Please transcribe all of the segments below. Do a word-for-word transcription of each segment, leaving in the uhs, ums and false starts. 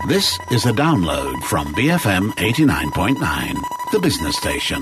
This is a download from B F M eighty-nine point nine, the business station.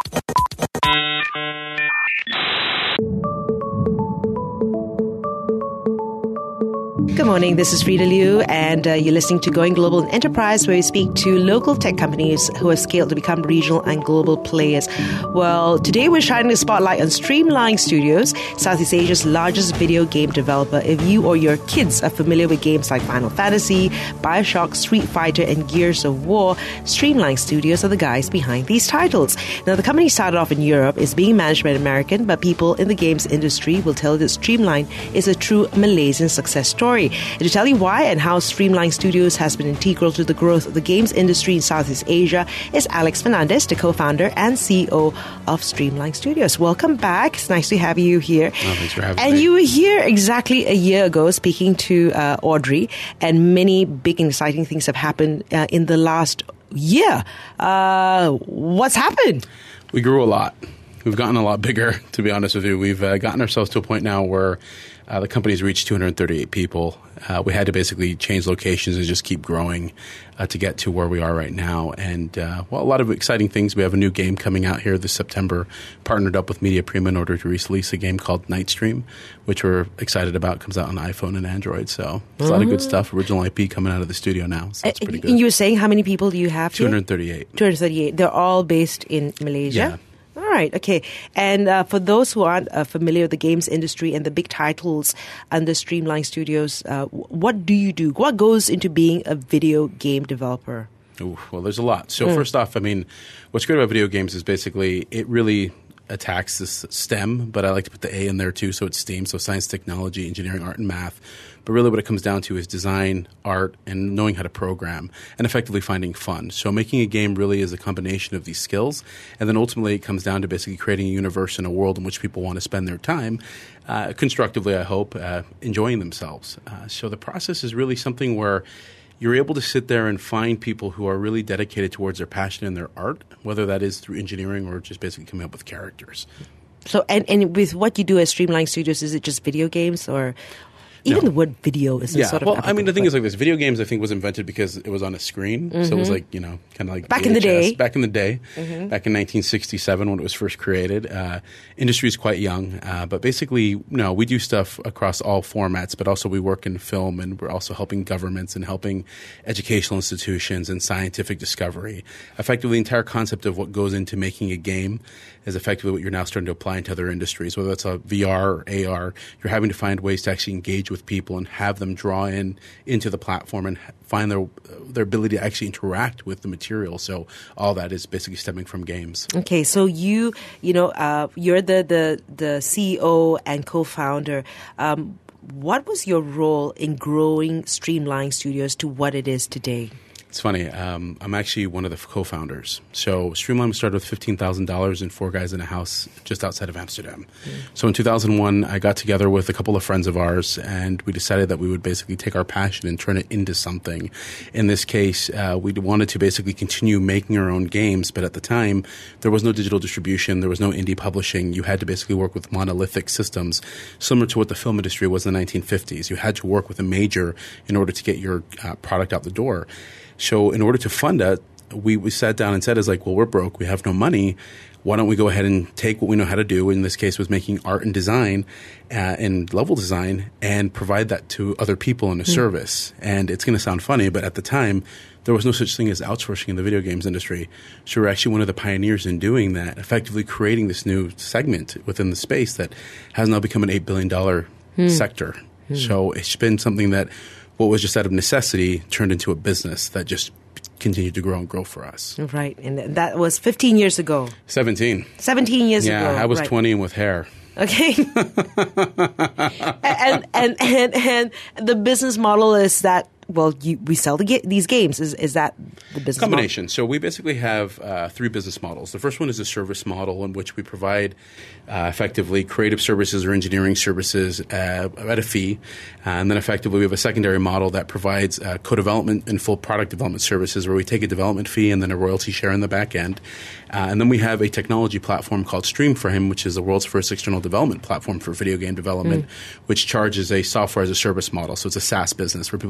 Good morning, this is Frida Liu, and uh, you're listening to Going Global in Enterprise, where we speak to local tech companies who have scaled to become regional and global players. Well, today we're shining a spotlight on Streamline Studios, Southeast Asia's largest video game developer. If you or your kids are familiar with games like Final Fantasy, BioShock, Street Fighter, and Gears of War, Streamline Studios are the guys behind these titles. Now, the company started off in Europe, is being managed by an American, but people in the games industry will tell you that Streamline is a true Malaysian success story. And to tell you why and how Streamline Studios has been integral to the growth of the games industry in Southeast Asia is Alex Fernandez, the co-founder and C E O of Streamline Studios. Welcome back. It's nice to have you here. Oh, thanks for having and me. And you were here exactly a year ago speaking to uh, Audrey, and many big and exciting things have happened uh, in the last year. Uh, what's happened? We grew a lot. We've gotten a lot bigger, to be honest with you. We've uh, gotten ourselves to a point now where uh, the company's reached two hundred thirty-eight people. Uh, we had to basically change locations and just keep growing uh, to get to where we are right now. And, uh, well, a lot of exciting things. We have a new game coming out here this September, partnered up with Media Prima in order to release a game called Nightstream, which we're excited about. It comes out on iPhone and Android. So there's a lot of good stuff. Original I P coming out of the studio now. So it's pretty good. And you were saying how many people do you have here? two hundred thirty-eight. two hundred thirty-eight. They're all based in Malaysia? Yeah. All right, okay. And uh, for those who aren't uh, familiar with the games industry and the big titles under Streamline Studios, uh, what do you do? What goes into being a video game developer? Ooh, well, there's a lot. So mm. first off, I mean, what's great about video games is basically it really attacks this STEM, but I like to put the A in there too, so it's STEAM, so science, technology, engineering, art, and math. But really what it comes down to is design, art, and knowing how to program, and effectively finding fun. So making a game really is a combination of these skills, and then ultimately it comes down to basically creating a universe and a world in which people want to spend their time, uh, constructively, I hope, uh, enjoying themselves. Uh, so the process is really something where you're able to sit there and find people who are really dedicated towards their passion and their art, whether that is through engineering or just basically coming up with characters. So, and, and with what you do at Streamline Studios, is it just video games or... Even no. the word video is yeah. sort of well, I mean, the thing but. is like this. Video games, I think, was invented because it was on a screen. Mm-hmm. So it was like, you know, kind of like back V H S. in the day. Back in the day. Mm-hmm. Back in nineteen sixty-seven when it was first created. Uh, industry is quite young. Uh, but basically, no, we do stuff across all formats, but also we work in film, and we're also helping governments and helping educational institutions and scientific discovery. Effectively, the entire concept of what goes into making a game is effectively what you're now starting to apply into other industries, whether it's a V R or A R. You're having to find ways to actually engage with people and have them draw in into the platform and find their their ability to actually interact with the material. So all that is basically stemming from games. Okay, so you you know uh, you're the, the the C E O and co-founder. Um, what was your role in growing Streamline Studios to what it is today? It's funny. Um, I'm actually one of the co-founders. So Streamline started with fifteen thousand dollars and four guys in a house just outside of Amsterdam. Mm. So in two thousand one, I got together with a couple of friends of ours, and we decided that we would basically take our passion and turn it into something. In this case, uh, we wanted to basically continue making our own games, but at the time, there was no digital distribution, there was no indie publishing. You had to basically work with monolithic systems, similar to what the film industry was in the nineteen fifties. You had to work with a major in order to get your uh, product out the door. So in order to fund it, we, we sat down and said, is like, well, we're broke. We have no money. Why don't we go ahead and take what we know how to do? In this case, was making art and design uh, and level design and provide that to other people in a mm. service. And it's going to sound funny, but at the time, there was no such thing as outsourcing in the video games industry. So we're actually one of the pioneers in doing that, effectively creating this new segment within the space that has now become an eight billion dollars mm. sector. Mm. So it's been something that what was just out of necessity turned into a business that just continued to grow and grow for us. Right. And that was fifteen years ago. seventeen. seventeen years yeah, ago. Yeah, I was right. twenty and with hair. Okay. and, and, and, and the business model is that, well, you, we sell the ga- these games. Is is that the business combination? Model? So we basically have uh, three business models. The first one is a service model in which we provide uh, effectively creative services or engineering services uh, at a fee. Uh, and then effectively we have a secondary model that provides uh, co-development and full product development services where we take a development fee and then a royalty share in the back end. Uh, and then we have a technology platform called Streamframe, which is the world's first external development platform for video game development, mm. which charges a software as a service model. So it's a SaaS business where people pay to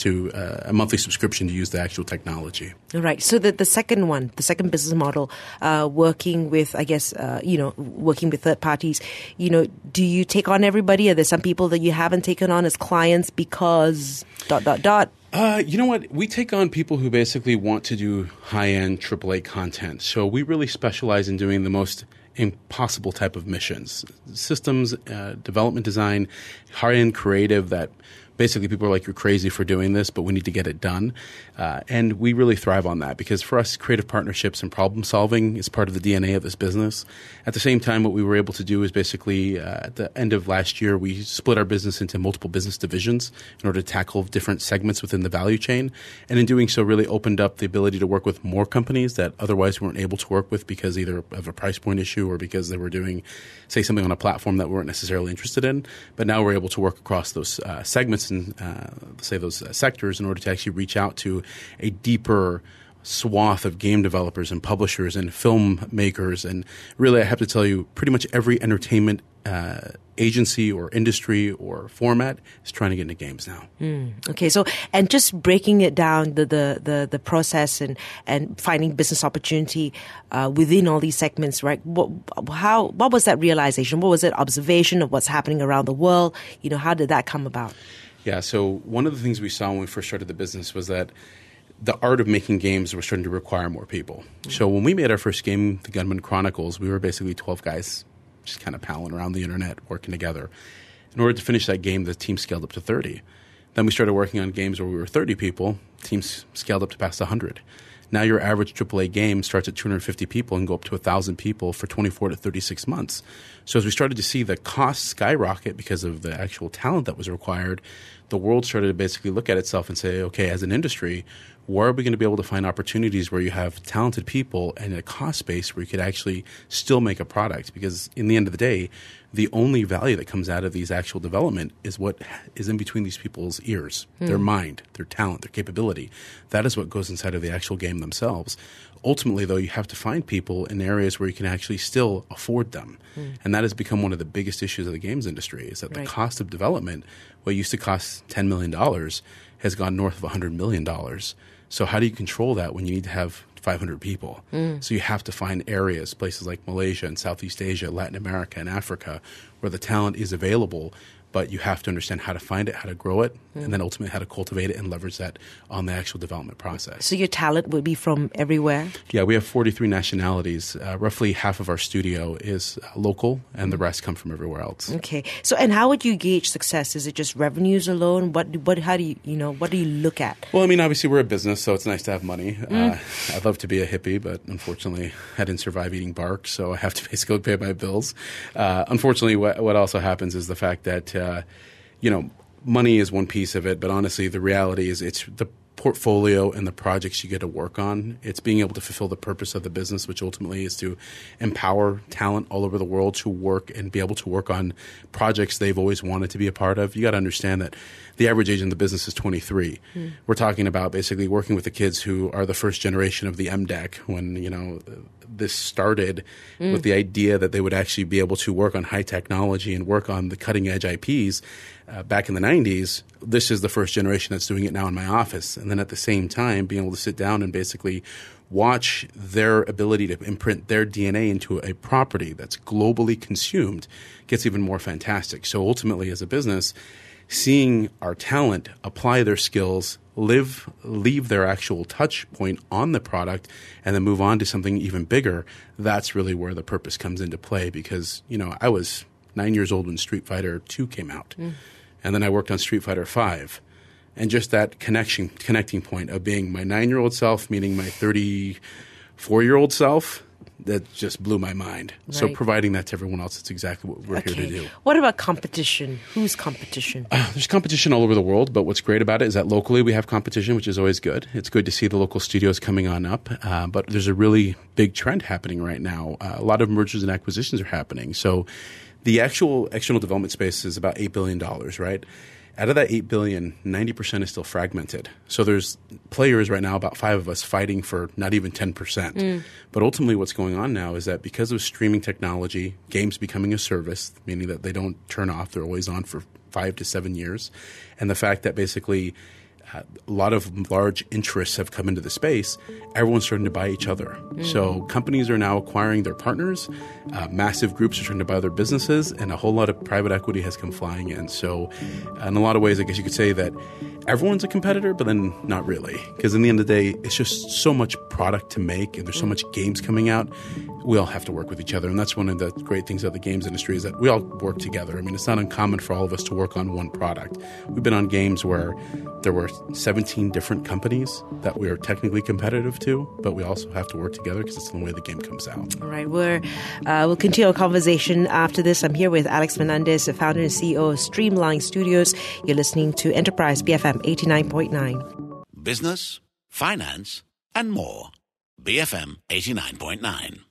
to uh, a monthly subscription to use the actual technology. Right. So the, the second one, the second business model, uh, working with, I guess, uh, you know, working with third parties, you know, do you take on everybody? Are there some people that you haven't taken on as clients because dot, dot, dot? Uh, you know what? We take on people who basically want to do high-end triple A content. So we really specialize in doing the most impossible type of missions. Systems, uh, development design, high-end creative that basically people are like, you're crazy for doing this, but we need to get it done. Uh, and we really thrive on that because for us, creative partnerships and problem solving is part of the D N A of this business. At the same time, what we were able to do is basically uh, at the end of last year, we split our business into multiple business divisions in order to tackle different segments within the value chain. And in doing so, really opened up the ability to work with more companies that otherwise weren't able to work with because either of a price point issue or because they were doing, say, something on a platform that we weren't necessarily interested in. But now we're able to work across those uh, segments and uh, say those uh, sectors in order to actually reach out to a deeper swath of game developers and publishers and filmmakers. And really, I have to tell you, pretty much every entertainment uh, agency or industry or format is trying to get into games now. Mm, okay, so and just breaking it down, the the the, the process and, and finding business opportunity uh, within all these segments, right? What how what was that realization? What was it? Observation of what's happening around the world? You know, how did that come about? Yeah, so one of the things we saw when we first started the business was that the art of making games was starting to require more people. Mm-hmm. So when we made our first game, The Gunman Chronicles, we were basically twelve guys just kind of palling around the internet, working together. In order to finish that game, the team scaled up to thirty. Then we started working on games where we were thirty people. Teams scaled up to past one hundred. Now your average triple A game starts at two hundred fifty people and go up to one thousand people for twenty-four to thirty-six months. So as we started to see the cost skyrocket because of the actual talent that was required, the world started to basically look at itself and say, okay, as an industry, where are we going to be able to find opportunities where you have talented people and a cost base where you could actually still make a product? Because in the end of the day, the only value that comes out of these actual development is what is in between these people's ears, mm. their mind, their talent, their capability. That is what goes inside of the actual game themselves. Ultimately, though, you have to find people in areas where you can actually still afford them. Mm. And that has become one of the biggest issues of the games industry is that right. the cost of development, what used to cost ten million dollars, has gone north of one hundred million dollars. So how do you control that when you need to have five hundred people? Mm. So you have to find areas, places like Malaysia and Southeast Asia, Latin America and Africa, where the talent is available, but you have to understand how to find it, how to grow it, mm. and then ultimately how to cultivate it and leverage that on the actual development process. So your talent would be from everywhere? Yeah, we have forty-three nationalities. Uh, roughly half of our studio is uh, local, and mm. the rest come from everywhere else. Okay. So, and how would you gauge success? Is it just revenues alone? What, what, how do you, you know, what do you look at? Well, I mean, obviously we're a business, so it's nice to have money. Mm. Uh, I'd love to be a hippie, but unfortunately I didn't survive eating bark, so I have to basically pay my bills. Uh, unfortunately, what, what also happens is the fact that Uh, you know, money is one piece of it, but honestly, the reality is it's the portfolio and the projects you get to work on. It's being able to fulfill the purpose of the business, which ultimately is to empower talent all over the world to work and be able to work on projects they've always wanted to be a part of. You got to understand that the average age in the business is twenty-three. Mm. We're talking about basically working with the kids who are the first generation of the M DEC when, you know, this started mm. with the idea that they would actually be able to work on high technology and work on the cutting edge I Ps. Uh, back in the nineties, this is the first generation that's doing it now in my office. And then at the same time, being able to sit down and basically watch their ability to imprint their D N A into a property that's globally consumed gets even more fantastic. So ultimately, as a business, seeing our talent apply their skills, live, leave their actual touch point on the product, and then move on to something even bigger, that's really where the purpose comes into play. Because, you know, I was nine years old when Street Fighter two came out. Mm. And then I worked on Street Fighter five. And just that connection, connecting point of being my nine-year-old self, meeting my thirty-four-year-old self, that just blew my mind. Right. So providing that to everyone else, that's exactly what we're okay. here to do. What about competition? Who's competition? Uh, there's competition all over the world, but what's great about it is that locally we have competition, which is always good. It's good to see the local studios coming on up, uh, but there's a really big trend happening right now. Uh, a lot of mergers and acquisitions are happening. So the actual external development space is about eight billion dollars, right? Out of that eight billion dollars, ninety percent is still fragmented. So there's players right now, about five of us, fighting for not even ten percent. Mm. But ultimately what's going on now is that because of streaming technology, games becoming a service, meaning that they don't turn off, they're always on for five to seven years, and the fact that basically uh, a lot of large interests have come into the space. Everyone's starting to buy each other. Mm. So companies are now acquiring their partners. Uh, massive groups are trying to buy their businesses, and a whole lot of private equity has come flying in. So in a lot of ways, I guess you could say that everyone's a competitor, but then not really. Because in the end of the day, it's just so much product to make, and there's so much games coming out. We all have to work with each other. And that's one of the great things of the games industry is that we all work together. I mean, it's not uncommon for all of us to work on one product. We've been on games where there were seventeen different companies that we are technically competitive to, but we also have to work together because it's the way the game comes out. All right. We're, uh, we'll continue our conversation after this. I'm here with Alex Fernandez, the founder and C E O of Streamline Studios. You're listening to Enterprise B F M eighty-nine point nine. Business, finance, and more. B F M eighty-nine point nine.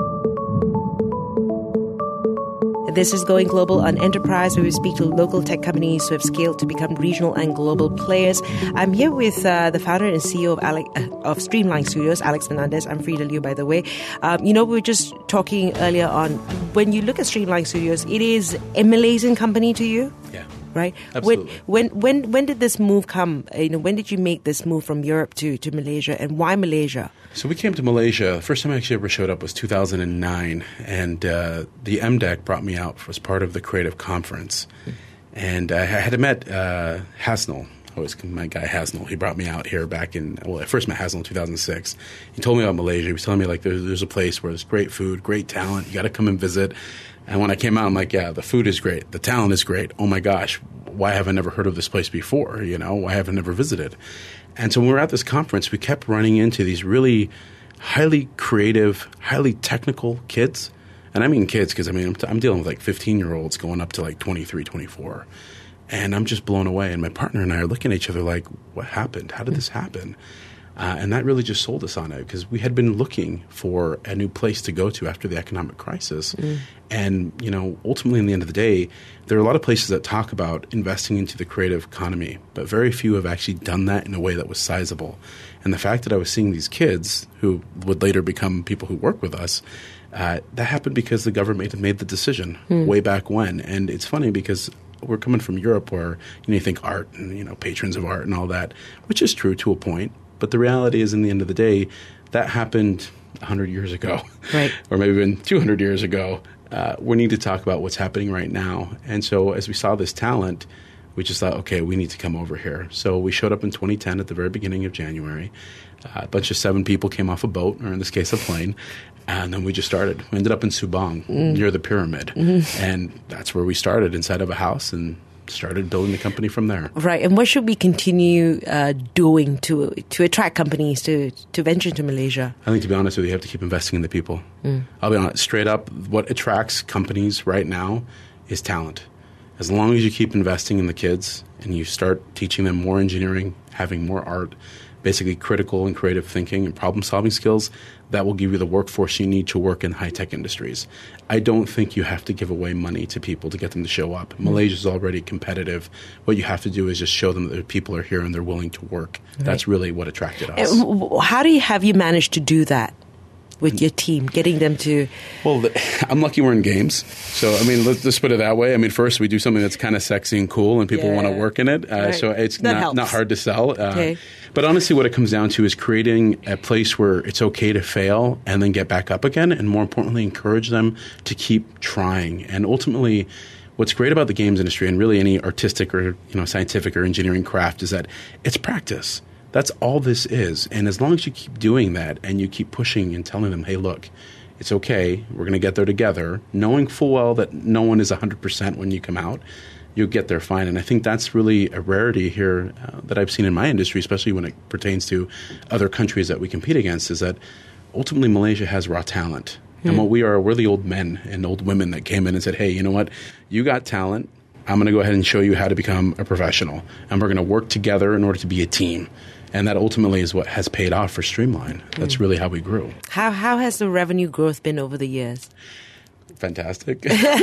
This is Going Global on Enterprise, where we speak to local tech companies who have scaled to become regional and global players. I'm here with uh, the founder and C E O of, Alex, uh, of Streamline Studios, Alex Fernandez. I'm Frida Liu, by the way. Um, you know, we were just talking earlier on, when you look at Streamline Studios, it is a Malaysian company to you? Yeah. Right? Absolutely. When, when when when did this move come? You know, when did you make this move from Europe to, to Malaysia, and why Malaysia? So we came to Malaysia. The first time I actually ever showed up was two thousand nine, and uh, the M D E C brought me out as part of the creative conference. And I had met uh, Hasnell. I was my guy Hasnell. He brought me out here back in, well, I first met Hasnell in two thousand six. He told me about Malaysia. He was telling me, like, there's, there's a place where there's great food, great talent. You got to come and visit. And when I came out, I'm like, yeah, the food is great. The talent is great. Oh, my gosh, why have I never heard of this place before? You know, why have I never visited? And so when we were at this conference, we kept running into these really highly creative, highly technical kids. And I mean kids because, I mean, I'm, t- I'm dealing with like fifteen-year-olds going up to like twenty-three, twenty-four. And I'm just blown away. And my partner and I are looking at each other like, what happened? How did this happen? Uh, and that really just sold us on it because we had been looking for a new place to go to after the economic crisis. Mm. And, you know, ultimately, in the end of the day, there are a lot of places that talk about investing into the creative economy, but very few have actually done that in a way that was sizable. And the fact that I was seeing these kids who would later become people who work with us, uh, that happened because the government made the decision mm. way back when. And it's funny because we're coming from Europe where, you know, you think art and, you know, patrons of art and all that, which is true to a point. But the reality is, in the end of the day, that happened one hundred years ago, right. or maybe even two hundred years ago. Uh, we need to talk about what's happening right now. And so as we saw this talent, we just thought, okay, we need to come over here. So we showed up in twenty ten at the very beginning of January. Uh, a bunch of seven people came off a boat, or in this case, a plane. And then we just started. We ended up in Subang, mm. near the pyramid. Mm-hmm. And that's where we started, inside of a house, and started building the company from there. Right. And what should we continue uh, doing to to attract companies to, to venture into Malaysia? I think, to be honest with you, you have to keep investing in the people. Mm. I'll be honest, straight up, what attracts companies right now is talent. As long as you keep investing in the kids and you start teaching them more engineering, having more art, basically critical and creative thinking and problem-solving skills, that will give you the workforce you need to work in high-tech industries. I don't think you have to give away money to people to get them to show up. Mm-hmm. Malaysia is already competitive. What you have to do is just show them that their people are here and they're willing to work. Right. That's really what attracted us. And how do you have you managed to do that with your team, getting them to... Well, I'm lucky we're in games. So, I mean, let's just put it that way. I mean, first, we do something that's kind of sexy and cool, and people yeah. want to work in it. Uh, right. So it's not, not hard to sell. Uh, okay. But honestly, what it comes down to is creating a place where it's okay to fail and then get back up again, and more importantly, encourage them to keep trying. And ultimately, what's great about the games industry and really any artistic or, you know, scientific or engineering craft is that it's practice. That's all this is. And as long as you keep doing that and you keep pushing and telling them, hey, look, it's okay, we're going to get there together, knowing full well that no one is one hundred percent when you come out, you'll get there fine. And I think that's really a rarity here uh, that I've seen in my industry, especially when it pertains to other countries that we compete against, is that ultimately Malaysia has raw talent. Mm. And what we are, we're the old men and old women that came in and said, hey, you know what, you got talent. I'm going to go ahead and show you how to become a professional. And we're going to work together in order to be a team. And that ultimately is what has paid off for Streamline. That's mm. really how we grew. How how has the revenue growth been over the years? fantastic.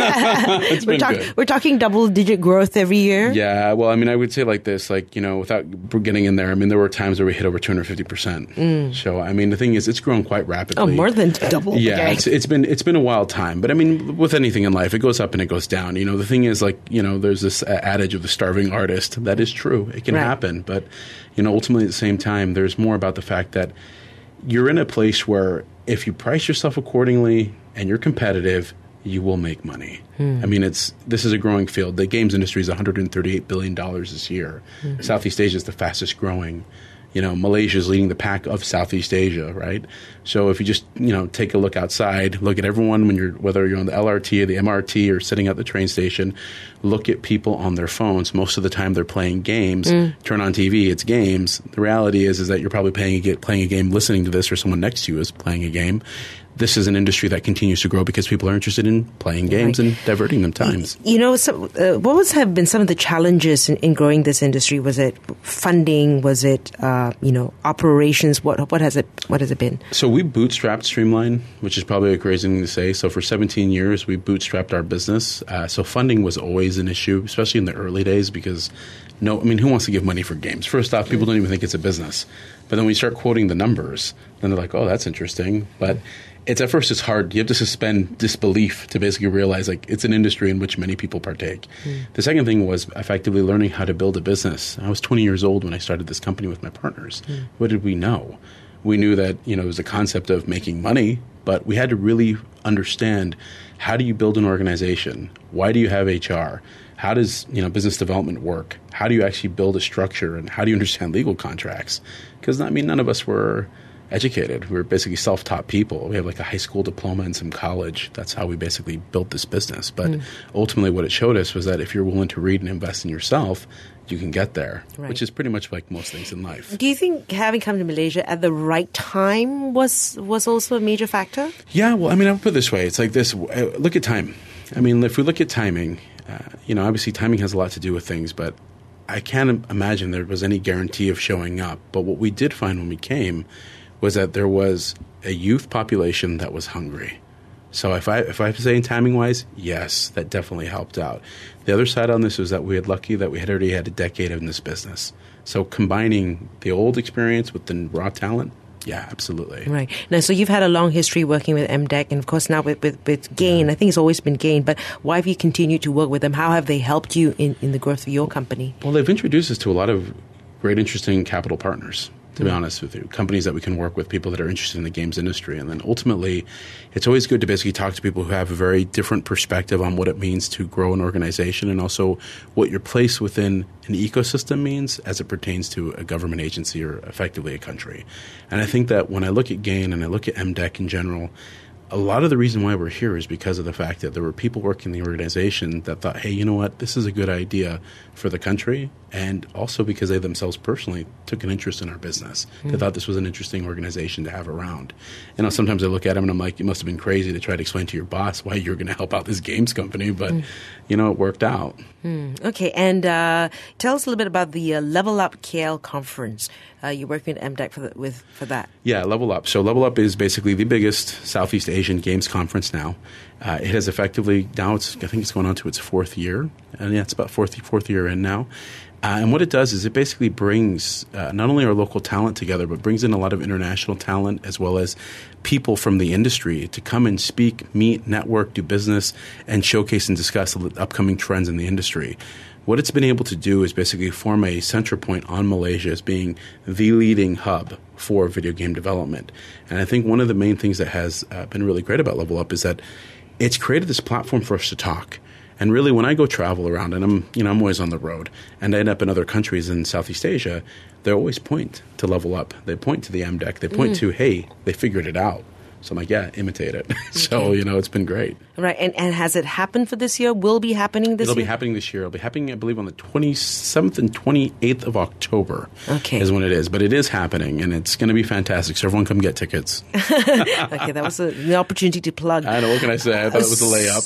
It's we're, been talk- good. we're talking double-digit growth every year? Yeah, well, I mean, I would say like this, like, you know, without getting in there, I mean, there were times where we hit over two hundred fifty percent. Mm. So, I mean, the thing is, it's grown quite rapidly. Oh, more than double. Yeah, okay. it's, it's been it's been a wild time. But, I mean, with anything in life, it goes up and it goes down. You know, the thing is, like, you know, there's this uh, adage of the starving artist. That is true. It can right. happen. But, you know, ultimately at the same time, there's more about the fact that you're in a place where if you price yourself accordingly and you're competitive, you will make money. Hmm. I mean, it's this is a growing field. The games industry is one hundred thirty-eight billion dollars this year. Mm-hmm. Southeast Asia is the fastest growing. You know, Malaysia is leading the pack of Southeast Asia, right? So if you just, you know, take a look outside, look at everyone when you're, whether you're on the L R T or the M R T or sitting at the train station, look at people on their phones. Most of the time they're playing games. Mm. Turn on T V, it's games. The reality is is that you're probably playing a, playing a game, listening to this, or someone next to you is playing a game. This is an industry that continues to grow because people are interested in playing games right. and diverting them times. You know, so, uh, what was have been some of the challenges in, in growing this industry? Was it funding? Was it uh, you know operations? What what has it what has it been? So we bootstrapped Streamline, which is probably a crazy thing to say. So for seventeen years, we bootstrapped our business. Uh, so funding was always an issue, especially in the early days, because no, I mean, who wants to give money for games? First off, people don't even think it's a business. But then when you start quoting the numbers, then they're like, oh, that's interesting. But it's at first it's hard. You have to suspend disbelief to basically realize like it's an industry in which many people partake. Mm. The second thing was effectively learning how to build a business. I was twenty years old when I started this company with my partners. Mm. What did we know? We knew that, you know, it was a concept of making money, but we had to really understand, how do you build an organization? Why do you have H R? How does, you know, business development work? How do you actually build a structure, and how do you understand legal contracts? Because, I mean, none of us were educated. We were basically self-taught people. We have like a high school diploma and some college. That's how we basically built this business. But mm. ultimately what it showed us was that if you're willing to read and invest in yourself, you can get there, right. which is pretty much like most things in life. Do you think having come to Malaysia at the right time was was also a major factor? Yeah, well, I mean, I'll put it this way. It's like this. Look at time. I mean, if we look at timing, uh, you know, obviously timing has a lot to do with things, but I can't imagine there was any guarantee of showing up. But what we did find when we came was that there was a youth population that was hungry. So if I if I have to say in timing-wise, yes, that definitely helped out. The other side on this was that we had lucky that we had already had a decade in this business. So combining the old experience with the raw talent, yeah, absolutely. Right. Now, so you've had a long history working with M D E C, and of course now with, with, with Gain. I think it's always been Gain, but why have you continued to work with them? How have they helped you in, in the growth of your company? Well, they've introduced us to a lot of great, interesting capital partners, to be honest with you, companies that we can work with, people that are interested in the games industry. And then ultimately, it's always good to basically talk to people who have a very different perspective on what it means to grow an organization, and also what your place within an ecosystem means as it pertains to a government agency or effectively a country. And I think that when I look at Gain and I look at M D E C in general, a lot of the reason why we're here is because of the fact that there were people working in the organization that thought, hey, you know what, this is a good idea for the country, and also because they themselves personally took an interest in our business. Mm. They thought this was an interesting organization to have around. You know, sometimes I look at them and I'm like, you must have been crazy to try to explain to your boss why you're going to help out this games company, but, mm. you know, it worked out. Mm. Okay, and uh, tell us a little bit about the uh, Level Up K L conference. Uh, you're working with M D E C for, the, with, for that. Yeah, Level Up. So Level Up is basically the biggest Southeast Asian games conference now. Uh, it has effectively, now it's, I think it's going on to its fourth year. And yeah, it's about fourth, fourth year in now. Uh, and what it does is it basically brings uh, not only our local talent together, but brings in a lot of international talent as well as people from the industry to come and speak, meet, network, do business, and showcase and discuss the upcoming trends in the industry. What it's been able to do is basically form a center point on Malaysia as being the leading hub for video game development. And I think one of the main things that has uh, been really great about Level Up is that it's created this platform for us to talk. And really, when I go travel around, and I'm, you know, I'm always on the road, and I end up in other countries in Southeast Asia, they always point to Level Up. They point to the M D E C. They point mm. to, hey, they figured it out. So I'm like, yeah, imitate it. So, you know, it's been great. Right. And and has it happened for this year? Will be happening this It'll year? It'll be happening this year. It'll be happening, I believe, on the twenty-seventh and twenty-eighth of October. Okay. Is when it is. But it is happening, and it's going to be fantastic. So everyone come get tickets. Okay, that was a, the opportunity to plug. I know. What can I say? I thought it was a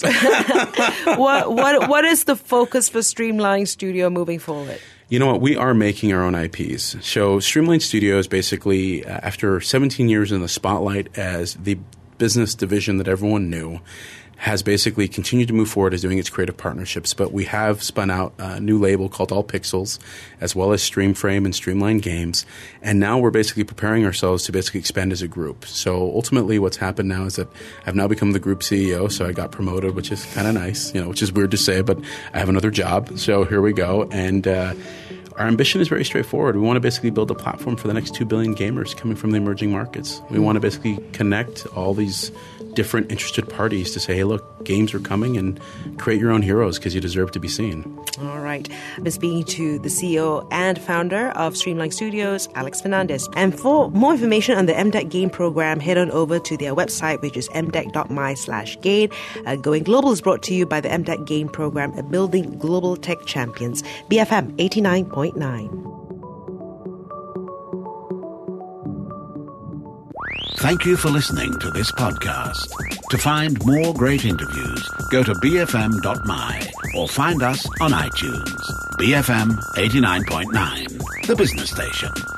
layup. what, what, what is the focus for Streamline Studio moving forward? You know what? We are making our own I Ps. So Streamline Studios, basically, uh, after seventeen years in the spotlight as the business division that everyone knew, has basically continued to move forward as doing its creative partnerships, but we have spun out a new label called All Pixels, as well as Streamframe and Streamline Games, and now we're basically preparing ourselves to basically expand as a group. So ultimately what's happened now is that I've now become the group C E O, so I got promoted, which is kind of nice, you know, which is weird to say, but I have another job, so here we go. And uh, our ambition is very straightforward. We want to basically build a platform for the next two billion gamers coming from the emerging markets. We want to basically connect all these different interested parties to say, hey, look, games are coming, and create your own heroes because you deserve to be seen. All right. I've been speaking to the C E O and founder of Streamline Studios, Alex Fernandez. And for more information on the M D E C Gain program, head on over to their website, which is m d e c dot m y slash gain. Uh, Going Global is brought to you by the M D E C Gain program, a building global tech champions. B F M eighty-nine point nine. Thank you for listening to this podcast. To find more great interviews, go to b f m dot m y or find us on iTunes. B F M eighty-nine point nine, the business station.